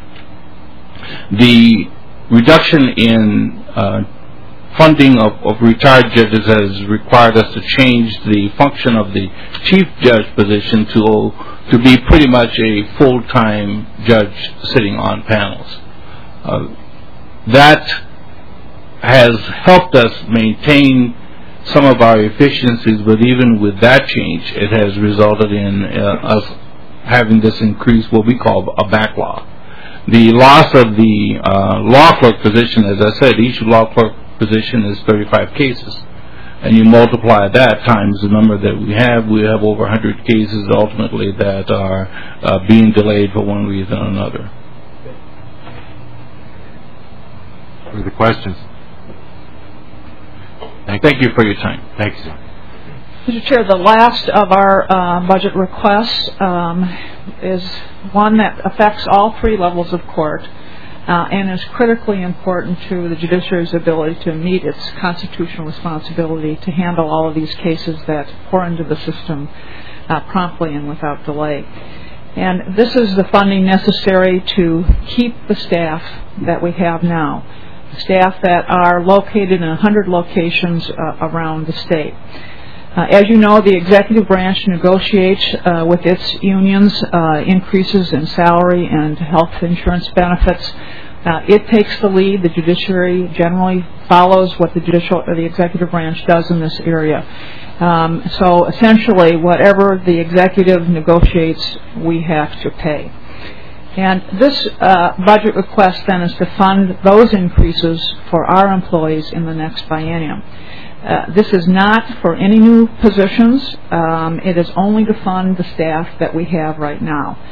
The reduction in uh, funding of, of retired judges has required us to change the function of the Chief Judge position to to be pretty much a full-time judge sitting on panels. Uh, that has helped us maintain some of our efficiencies, but even with that change, it has resulted in uh, us having this increase, what we call a backlog. The loss of the uh, law clerk position, as I said, each law clerk position is thirty-five cases. And you multiply that times the number that we have, we have over one hundred cases ultimately that are uh, being delayed for one reason or another. Further questions? Thank, Thank you for your time. Thank you, sir. Mister Chair, the last of our uh, budget requests um, is one that affects all three levels of court uh, and is critically important to the judiciary's ability to meet its constitutional responsibility to handle all of these cases that pour into the system uh, promptly and without delay. And this is the funding necessary to keep the staff that we have now, staff that are located in one hundred locations uh, around the state. Uh, as you know, the executive branch negotiates uh, with its unions uh, increases in salary and health insurance benefits. Uh, it takes the lead. The judiciary generally follows what the judicial or the executive branch does in this area. Um, so essentially, whatever the executive negotiates, we have to pay. And this uh, budget request then is to fund those increases for our employees in the next biennium. Uh, this is not for any new positions. Um, it is only to fund the staff that we have right now.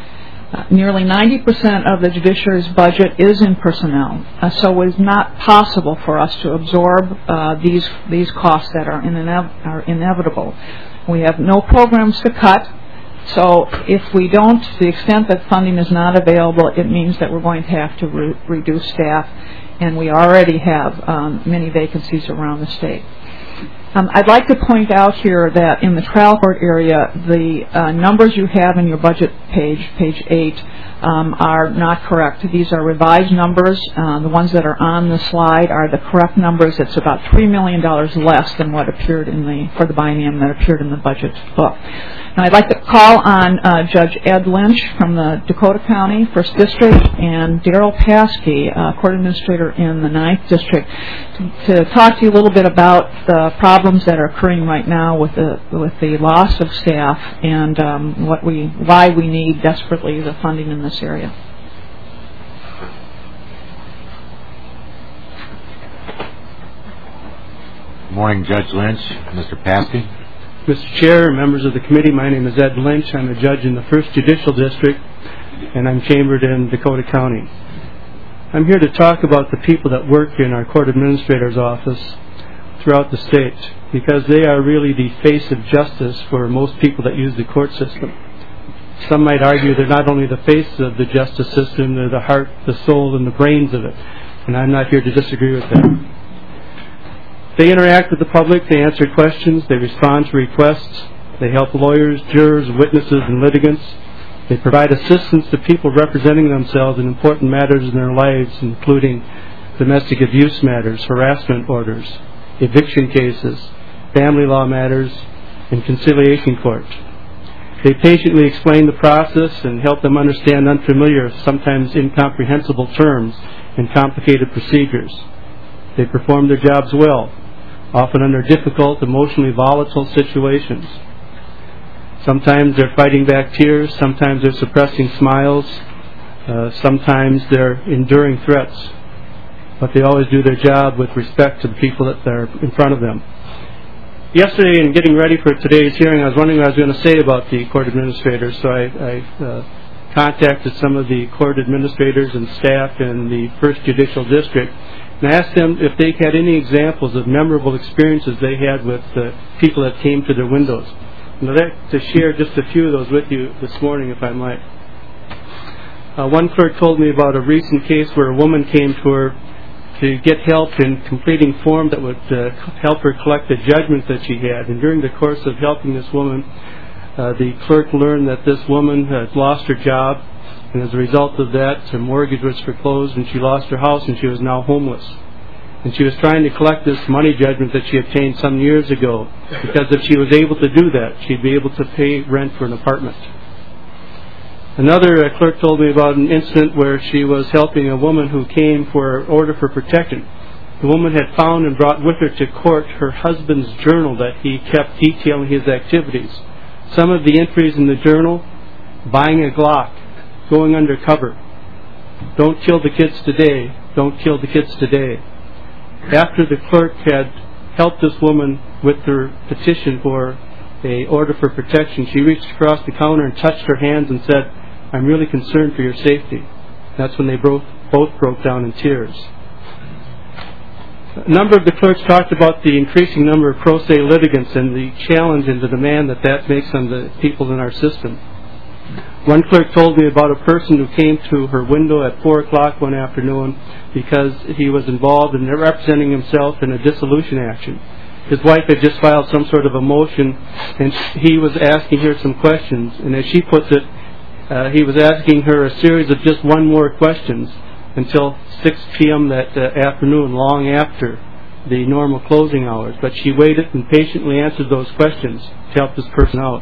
Uh, nearly ninety percent of the judiciary's budget is in personnel, uh, so it is not possible for us to absorb uh, these these costs that are, inev- are inevitable. We have no programs to cut, so if we don't, to the extent that funding is not available, it means that we're going to have to re- reduce staff, and we already have um, many vacancies around the state. Um, I'd like to point out here that in the trial court area, the uh, numbers you have in your budget page, page eight, um, are not correct. These are revised numbers. Uh, the ones that are on the slide are the correct numbers. It's about three million dollars less than what appeared in the, for the biennium that appeared in the budget book. Now, I'd like to call on uh, Judge Ed Lynch from the Dakota County First District and Daryl Paskey, uh, Court Administrator in the Ninth District, to, to talk to you a little bit about the problems that are occurring right now with the with the loss of staff and um, what we why we need desperately the funding in this area. Good morning, Judge Lynch, Mister Paskey. Mister Chair, members of the committee, my name is Ed Lynch. I'm a judge in the First Judicial District, and I'm chambered in Dakota County. I'm here to talk about the people that work in our court administrator's office throughout the state, because they are really the face of justice for most people that use the court system. Some might argue they're not only the face of the justice system, they're the heart, the soul, and the brains of it, and I'm not here to disagree with that. They interact with the public, they answer questions, they respond to requests, they help lawyers, jurors, witnesses, and litigants. They provide assistance to people representing themselves in important matters in their lives, including domestic abuse matters, harassment orders, eviction cases, family law matters, and conciliation court. They patiently explain the process and help them understand unfamiliar, sometimes incomprehensible terms and complicated procedures. They perform their jobs well, often under difficult, emotionally volatile situations. Sometimes they're fighting back tears, sometimes they're suppressing smiles, uh, sometimes they're enduring threats. But they always do their job with respect to the people that are in front of them. Yesterday, in getting ready for today's hearing, I was wondering what I was going to say about the court administrators, so I, I uh, contacted some of the court administrators and staff in the First Judicial District, and I asked them if they had any examples of memorable experiences they had with uh, people that came to their windows. And I'd like to share just a few of those with you this morning, if I might. Uh, one clerk told me about a recent case where a woman came to her to get help in completing form that would uh, help her collect the judgment that she had. And during the course of helping this woman, uh, the clerk learned that this woman had lost her job, and as a result of that, her mortgage was foreclosed, and she lost her house, and she was now homeless. And she was trying to collect this money judgment that she obtained some years ago, because if she was able to do that, she'd be able to pay rent for an apartment. Another uh, clerk told me about an incident where she was helping a woman who came for an order for protection. The woman had found and brought with her to court her husband's journal that he kept detailing his activities. Some of the entries in the journal: buying a Glock, going undercover, don't kill the kids today, don't kill the kids today. After the clerk had helped this woman with her petition for a order for protection, she reached across the counter and touched her hands and said, "I'm really concerned for your safety." That's when they both, both broke down in tears. A number of the clerks talked about the increasing number of pro se litigants and the challenge and the demand that that makes on the people in our system. One clerk told me about a person who came to her window at four o'clock one afternoon because he was involved in representing himself in a dissolution action. His wife had just filed some sort of a motion, and he was asking her some questions. And as she puts it, uh, he was asking her a series of just one more questions until six p.m. that uh, afternoon, long after the normal closing hours. But she waited and patiently answered those questions to help this person out.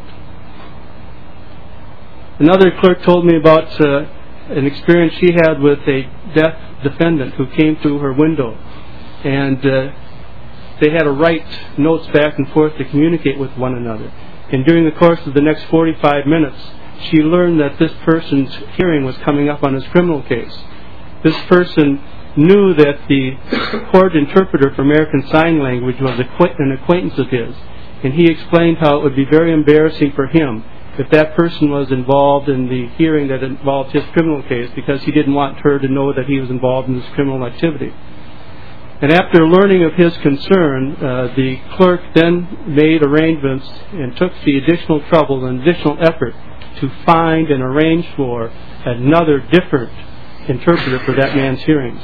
Another clerk told me about uh, an experience she had with a deaf defendant who came to her window, and uh, they had to write notes back and forth to communicate with one another. And during the course of the next forty-five minutes, she learned that this person's hearing was coming up on his criminal case. This person knew that the court interpreter for American Sign Language was an acquaintance of his, and he explained how it would be very embarrassing for him if that person was involved in the hearing that involved his criminal case, because he didn't want her to know that he was involved in this criminal activity. And after learning of his concern, uh, the clerk then made arrangements and took the additional trouble and additional effort to find and arrange for another different interpreter for that man's hearings.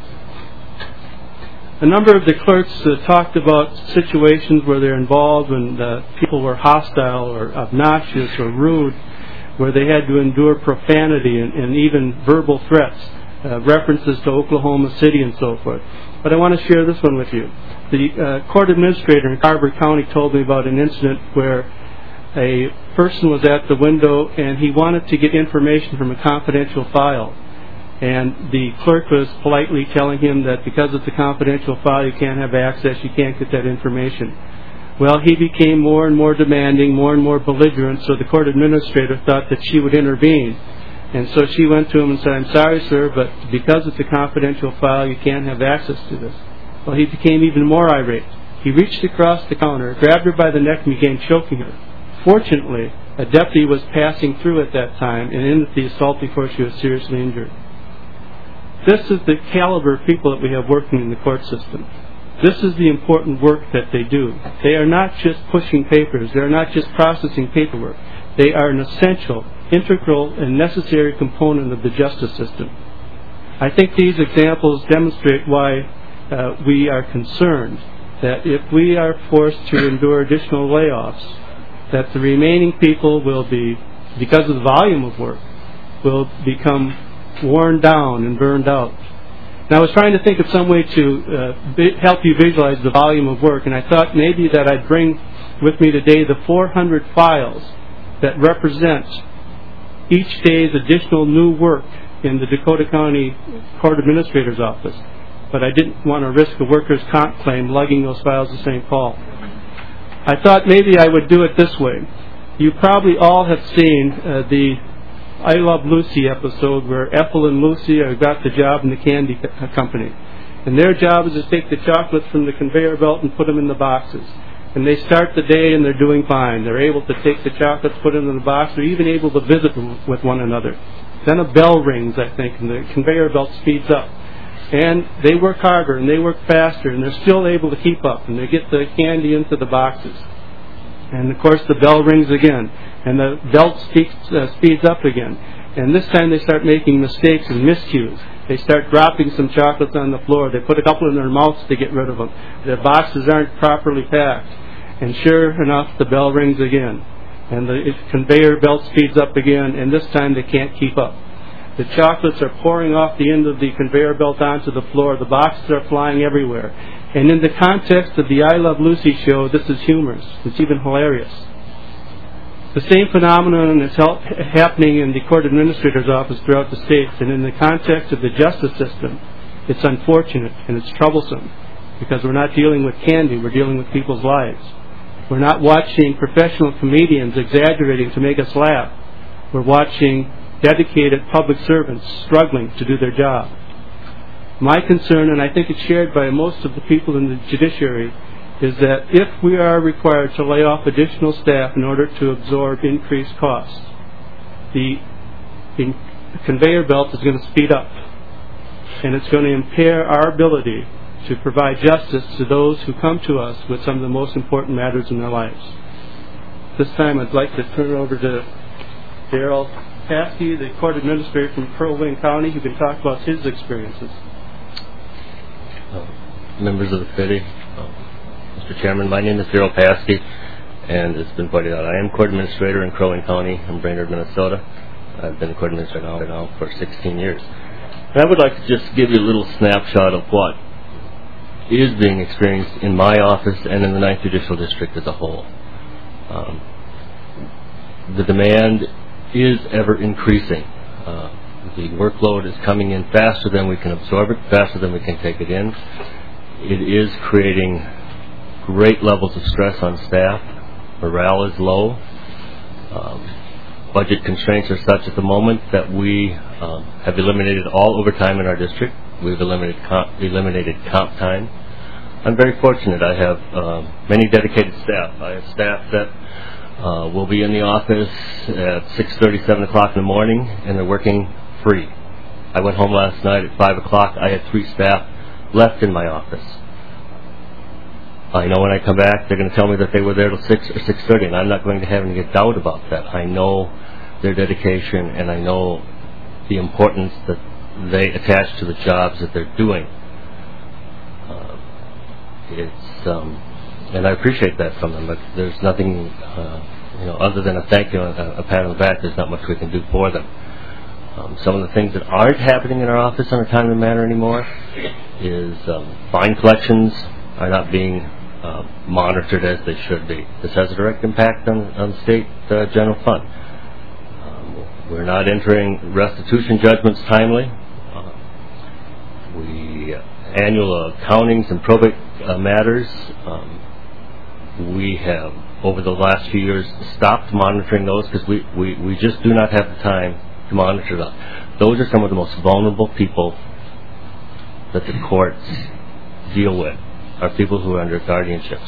A number of the clerks uh, talked about situations where they're involved when uh, people were hostile or obnoxious or rude, where they had to endure profanity and, and even verbal threats, uh, references to Oklahoma City and so forth. But I want to share this one with you. The uh, court administrator in Carver County told me about an incident where a person was at the window and he wanted to get information from a confidential file. And the clerk was politely telling him that because it's a confidential file, you can't have access, you can't get that information. Well, he became more and more demanding, more and more belligerent, so the court administrator thought that she would intervene. And so she went to him and said, "I'm sorry, sir, but because it's a confidential file, you can't have access to this." Well, he became even more irate. He reached across the counter, grabbed her by the neck, and began choking her. Fortunately, a deputy was passing through at that time and ended the assault before she was seriously injured. This is the caliber of people that we have working in the court system. This is the important work that they do. They are not just pushing papers. They are not just processing paperwork. They are an essential, integral, and necessary component of the justice system. I think these examples demonstrate why uh, we are concerned that if we are forced to endure additional layoffs, that the remaining people will be, because of the volume of work, will become worn down and burned out. Now, I was trying to think of some way to uh, bi- help you visualize the volume of work, and I thought maybe that I'd bring with me today the four hundred files that represent each day's additional new work in the Dakota County Court Administrator's Office. But I didn't want to risk a workers' comp claim lugging those files to Saint Paul. I thought maybe I would do it this way. You probably all have seen uh, the I Love Lucy episode where Ethel and Lucy have got the job in the candy co- company. And their job is to take the chocolates from the conveyor belt and put them in the boxes. And they start the day and they're doing fine. They're able to take the chocolates, put them in the box. They're even able to visit them with one another. Then a bell rings, I think, and the conveyor belt speeds up. And they work harder and they work faster, and they're still able to keep up, and they get the candy into the boxes. And, of course, the bell rings again, and the belt speaks, uh, speeds up again. And this time they start making mistakes and miscues. They start dropping some chocolates on the floor. They put a couple in their mouths to get rid of them. Their boxes aren't properly packed. And sure enough, the bell rings again. And the conveyor belt speeds up again, and this time they can't keep up. The chocolates are pouring off the end of the conveyor belt onto the floor. The boxes are flying everywhere. And in the context of the I Love Lucy show, this is humorous. It's even hilarious. The same phenomenon is help, happening in the court administrator's office throughout the states. And in the context of the justice system, it's unfortunate and it's troublesome because we're not dealing with candy. We're dealing with people's lives. We're not watching professional comedians exaggerating to make us laugh. We're watching dedicated public servants struggling to do their job. My concern, and I think it's shared by most of the people in the judiciary, is that if we are required to lay off additional staff in order to absorb increased costs, the in- conveyor belt is going to speed up, and it's going to impair our ability to provide justice to those who come to us with some of the most important matters in their lives. This time I'd like to turn it over to Darrell Paskey, the court administrator from Crow Wing County, who can talk about his experiences. Uh, members of the committee, uh, Mister Chairman, my name is Darrell Paskey, and it's been pointed out, I am court administrator in Crow Wing County in Brainerd, Minnesota. I've been court administrator now, now for sixteen years. And I would like to just give you a little snapshot of what is being experienced in my office and in the ninth Judicial District as a whole. Um, the demand is ever increasing. Uh, the workload is coming in faster than we can absorb it, faster than we can take it in. It is creating great levels of stress on staff. Morale is low. Um, budget constraints are such at the moment that we um, have eliminated all overtime in our district. We've eliminated comp, eliminated comp time. I'm very fortunate. I have uh, many dedicated staff. I have staff that uh, will be in the office at six thirty, seven o'clock in the morning, and they're working free. I went home last night at five o'clock. I had three staff left in my office. I know when I come back, they're going to tell me that they were there till six or six thirty, and I'm not going to have any doubt about that. I know their dedication, and I know the importance that they attach to the jobs that they're doing. Uh, it's um, and I appreciate that from them. But there's nothing, uh, you know, other than a thank you and a, a pat on the back. There's not much we can do for them. Um, some of the things that aren't happening in our office on a timely manner anymore is um, fine collections are not being uh, monitored as they should be. This has a direct impact on, on the state uh, general fund. Um, we're not entering restitution judgments timely. Uh, we uh, annual accountings and probate uh, matters. Um, we have over the last few years stopped monitoring those because we, we, we just do not have the time to monitor them. Those are some of the most vulnerable people that the courts deal with, are people who are under guardianships.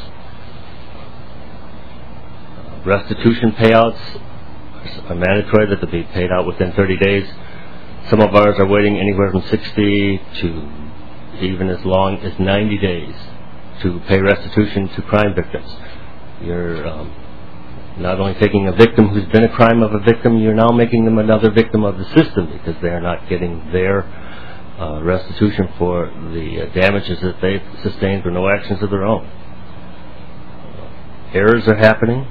Uh, restitution payouts are mandatory that they be paid out within thirty days. Some of ours are waiting anywhere from sixty to even as long as ninety days to pay restitution to crime victims. You're um, not only taking a victim who's been a crime of a victim, you're now making them another victim of the system because they are not getting their uh, restitution for the uh, damages that they've sustained for no actions of their own. Uh, errors are happening,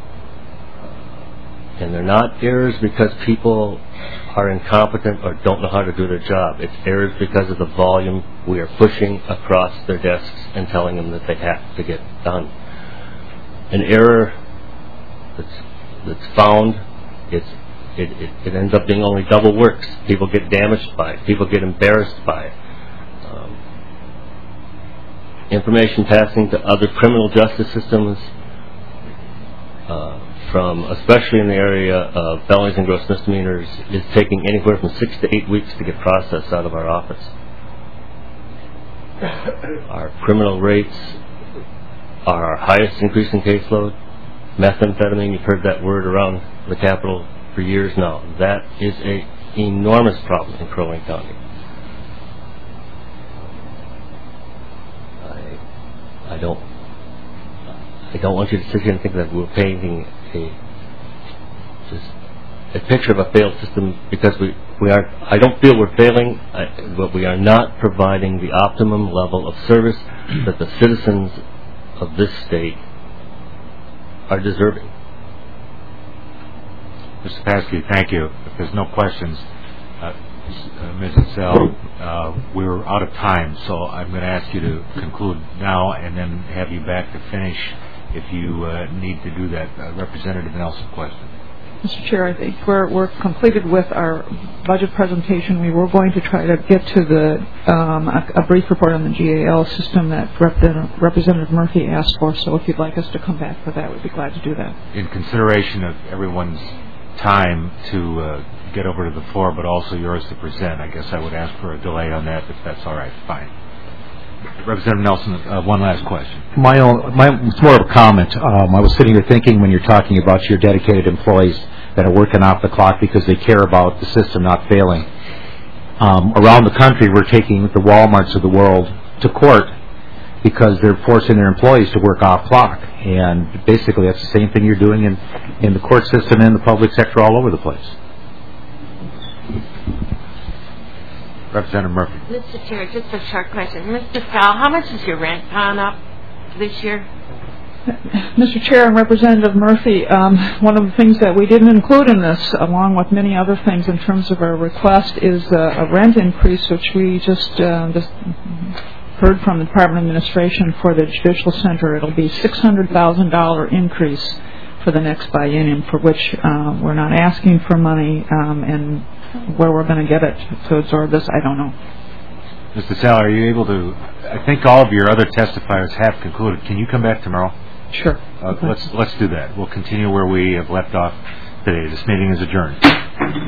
and they're not errors because people are incompetent or don't know how to do their job. It's errors because of the volume we are pushing across their desks and telling them that they have to get done. An error that's that's found, it's it, it, it ends up being only double works. People get damaged by it. People get embarrassed by it. Um, information passing to other criminal justice systems, uh, from especially in the area of felonies and gross misdemeanors, is taking anywhere from six to eight weeks to get processed out of our office. Our criminal rates are our highest increasing caseload. Methamphetamine, you've heard that word around the Capitol for years now. That is an enormous problem in Crow Wing County. I, I don't, I don't want you to sit here and think that we're painting a just a picture of a failed system because we we are. I don't feel we're failing, I, but we are not providing the optimum level of service that the citizens of this state are deserving. Mister Paskey, thank you. If there's no questions, uh, uh, Missus Zell, uh, we're out of time, so I'm going to ask you to conclude now and then have you back to finish if you uh, need to do that. Uh, Representative Nelson, question. Mister Chair, I think we're, we're completed with our budget presentation. We were going to try to get to the um, a, a brief report on the G A L system that Rep- Representative Murphy asked for, so if you'd like us to come back for that, we'd be glad to do that. In consideration of everyone's time to uh, get over to the floor, but also yours to present, I guess I would ask for a delay on that, if that's all right. Fine. Representative Nelson, uh, one last question. My own, my, it's more of a comment. Um, I was sitting here thinking when you're talking about your dedicated employees that are working off the clock because they care about the system not failing. Um, around the country, we're taking the Walmarts of the world to court because they're forcing their employees to work off clock. And basically, that's the same thing you're doing in, in the court system and in the public sector all over the place. Representative Murphy. Mister Chair, just a short question. Mister Fowle, how much is your rent gone up this year? Mister Chair and Representative Murphy, um, one of the things that we didn't include in this, along with many other things in terms of our request, is uh, a rent increase, which we just, uh, just heard from the Department of Administration for the Judicial Center. It'll be six hundred thousand dollars increase for the next biennium, for which uh, we're not asking for money, um, and where we're going to get it to absorb this, I don't know. Mister Sal, are you able to, I think all of your other testifiers have concluded. Can you come back tomorrow? Sure. Uh, okay. Let's let's do that. We'll continue where we have left off today. This meeting is adjourned.